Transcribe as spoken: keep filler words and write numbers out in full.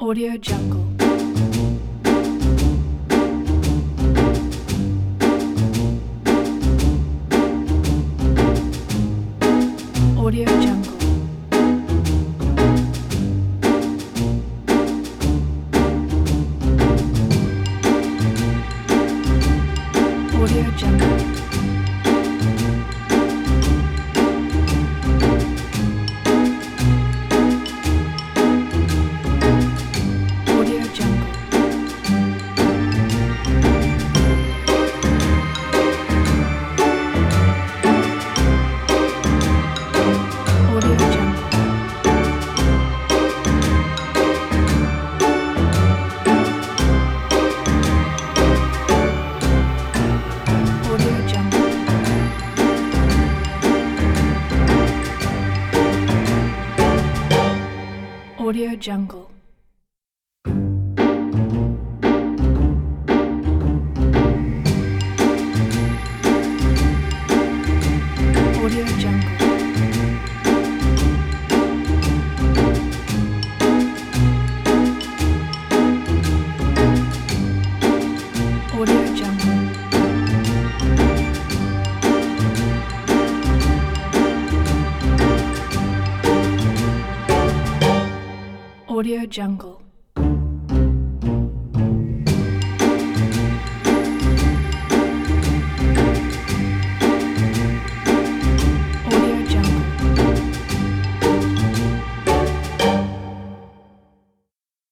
Audio Jungle. Audio Jungle. Audio Jungle. Audio Jungle. Audio Jungle. Audio Jungle. Audio Jungle. Audio Jungle. Audio Jungle. Audio Jungle.